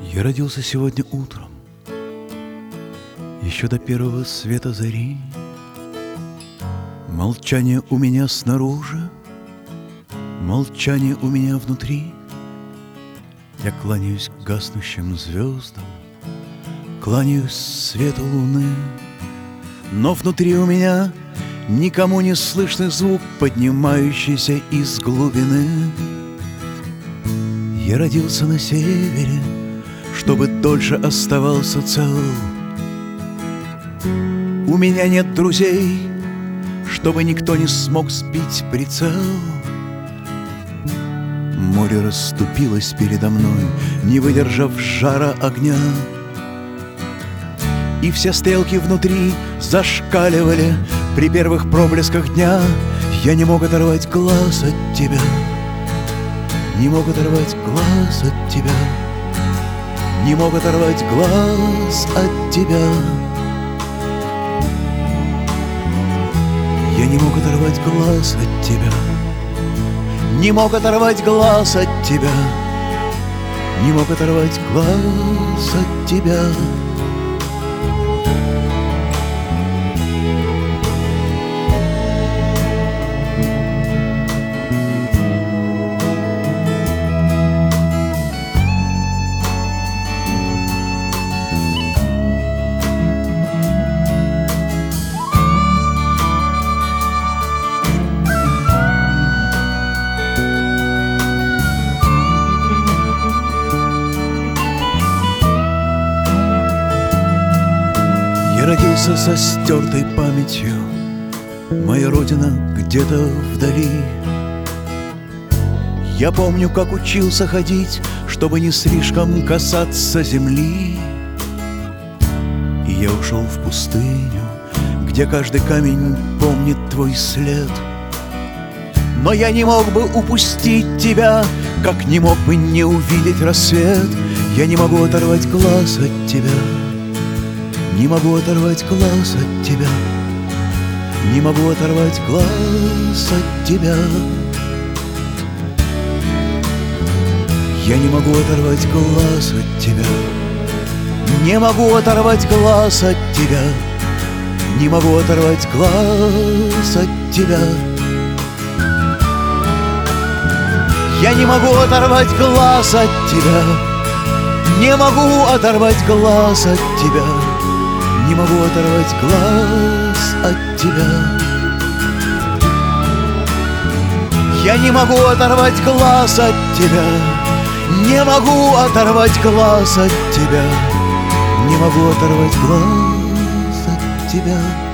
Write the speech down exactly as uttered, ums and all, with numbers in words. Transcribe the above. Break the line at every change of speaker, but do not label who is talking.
Я родился сегодня утром, еще до первого света зари. Молчание у меня снаружи, молчание у меня внутри. Я кланяюсь гаснущим звездам, кланяюсь свету луны. Но внутри у меня никому не слышный звук, поднимающийся из глубины. Я родился на севере, чтобы дольше оставался цел. У меня нет друзей, чтобы никто не смог сбить прицел. Море расступилось передо мной, не выдержав жара огня, и все стрелки внутри зашкаливали при первых проблесках дня. Я не мог оторвать глаз от тебя, не мог оторвать глаз от тебя, не мог оторвать глаз от тебя. Я не мог оторвать глаз от тебя, не мог оторвать глаз от тебя, не мог оторвать глаз от тебя. Я родился со стертой памятью, моя родина где-то вдали. Я помню, как учился ходить, чтобы не слишком касаться земли. И я ушел в пустыню, где каждый камень помнит твой след. Но я не мог бы упустить тебя, как не мог бы не увидеть рассвет. Я не могу оторвать глаз от тебя, не могу оторвать глаз от тебя, не могу оторвать глаз от тебя. Я не могу оторвать глаз от тебя, не могу оторвать глаз от тебя, не могу оторвать глаз от тебя. Я не могу оторвать глаз от тебя, не могу оторвать глаз от тебя, не могу оторвать глаз от тебя. Я не могу оторвать глаз от тебя, не могу оторвать глаз от тебя, не могу оторвать глаз от тебя.